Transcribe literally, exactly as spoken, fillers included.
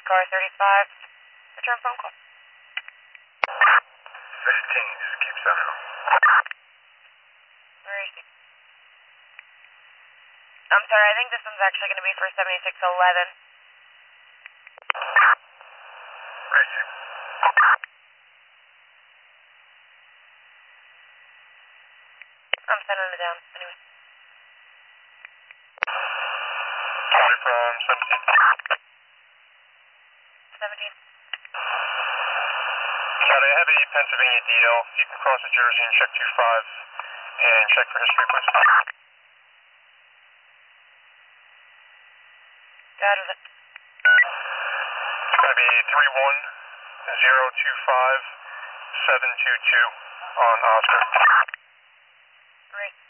car thirty-five. Return phone call. fifteen, just keep sending them. Where is he? I'm sorry, I think this one's actually going to be for seventy-six eleven. Racing. I'm sending it down, anyway. Coming from seventeen. seventeen. Got I have a Pennsylvania D L. If you can cross the Jersey and check two five and check for history, please. Got it. It's going to be three one zero two five seven two two on Oscar. Great.